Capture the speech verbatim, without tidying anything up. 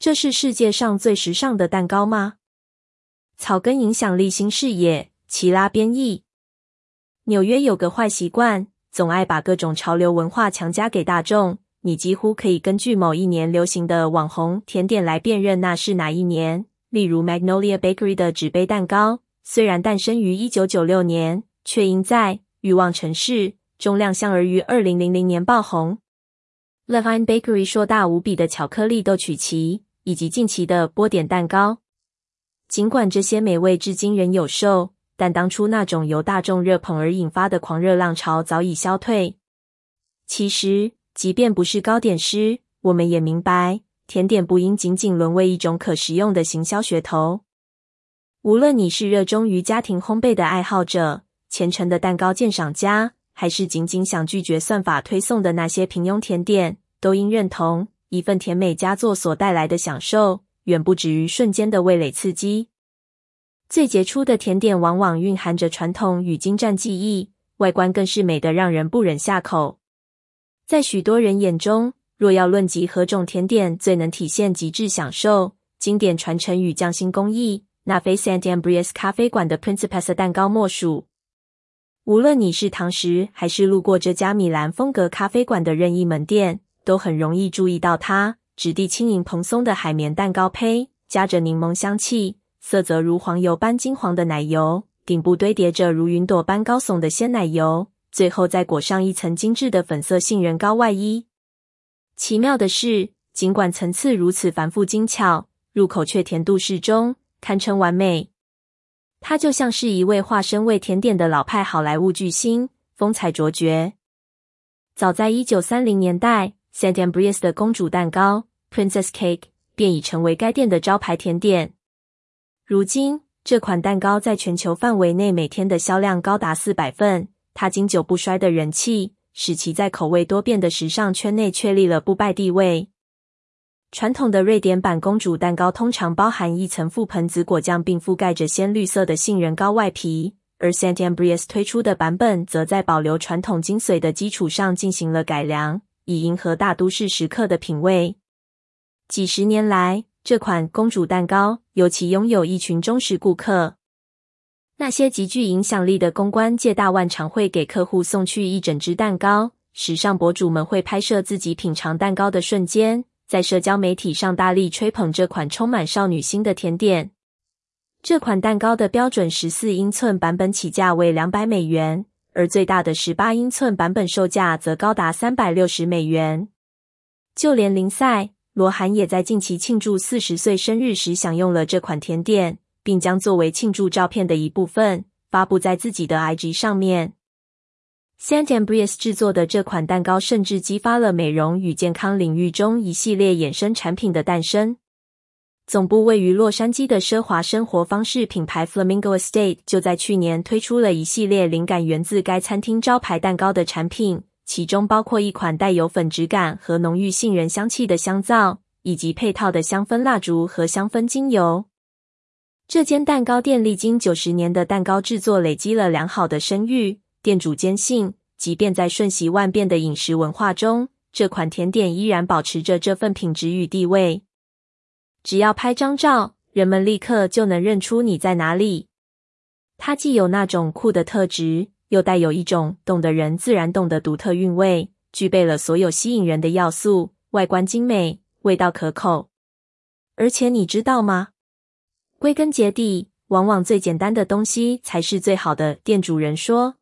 这是世界上最时尚的蛋糕吗？草根影响力新视野，齐拉编译。纽约有个坏习惯，总爱把各种潮流文化强加给大众，你几乎可以根据某一年流行的网红甜点来辨认那是哪一年。例如 Magnolia Bakery 的纸杯蛋糕，虽然诞生于一九九六年，却因在欲望城市中亮相而于二零零零年爆红。Levine Bakery 硕大无比的巧克力豆曲奇，以及近期的波点蛋糕。尽管这些美味至今仍有售，但当初那种由大众热捧而引发的狂热浪潮早已消退。其实，即便不是糕点师，我们也明白，甜点不应仅仅沦为一种可食用的行销噱头。无论你是热衷于家庭烘焙的爱好者、虔诚的蛋糕鉴赏家，还是仅仅想拒绝算法推送的那些平庸甜点，都应认同，一份甜美佳作所带来的享受，远不止于瞬间的味蕾刺激。最杰出的甜点往往蕴含着传统与精湛技艺，外观更是美得让人不忍下口。在许多人眼中，若要论及何种甜点最能体现极致享受、经典传承与匠心工艺，那非 Saint Ambrose 咖啡馆的 Principessa 蛋糕莫属。无论你是堂食还是路过这家米兰风格咖啡馆的任意门店，都很容易注意到它质地轻盈蓬松的海绵蛋糕胚，夹着柠檬香气，色泽如黄油般金黄的奶油，顶部堆叠着如云朵般高耸的鲜奶油，最后再裹上一层精致的粉色杏仁糕外衣。奇妙的是，尽管层次如此繁复精巧，入口却甜度适中，堪称完美。它就像是一位化身为甜点的老派好莱坞巨星，风采卓绝。早在一九三零年代， Saint Ambrose 的公主蛋糕 Princess Cake 便已成为该店的招牌甜点。如今，这款蛋糕在全球范围内每天的销量高达四百份，它经久不衰的人气使其在口味多变的时尚圈内确立了不败地位。传统的瑞典版公主蛋糕通常包含一层覆盆子果酱，并覆盖着鲜绿色的杏仁糕外皮，而 Saint Ambrose 推出的版本则在保留传统精髓的基础上进行了改良，以迎合大都市食客的品味。几十年来，这款公主蛋糕尤其拥有一群忠实顾客。那些极具影响力的公关界大腕常会给客户送去一整只蛋糕，时尚博主们会拍摄自己品尝蛋糕的瞬间，在社交媒体上大力吹捧这款充满少女心的甜点。这款蛋糕的标准十四英寸版本起价为两百美元，而最大的十八英寸版本售价则高达三百六十美元。就连林赛·罗韩也在近期庆祝四十岁生日时享用了这款甜点，并将作为庆祝照片的一部分发布在自己的 I G 上面。Saint Ambrose 制作的这款蛋糕甚至激发了美容与健康领域中一系列衍生产品的诞生。总部位于洛杉矶的奢华生活方式品牌 Flamingo Estate 就在去年推出了一系列灵感源自该餐厅招牌蛋糕的产品，其中包括一款带有粉质感和浓郁杏仁香气的香皂，以及配套的香氛蜡烛和香氛精油。这间蛋糕店历经九十年的蛋糕制作累积了良好的声誉，店主坚信，即便在瞬息万变的饮食文化中，这款甜点依然保持着这份品质与地位。只要拍张照，人们立刻就能认出你在哪里。它既有那种酷的特质，又带有一种懂的人自然懂的独特韵味，具备了所有吸引人的要素，外观精美，味道可口。而且你知道吗？归根结底，往往最简单的东西才是最好的，店主人说。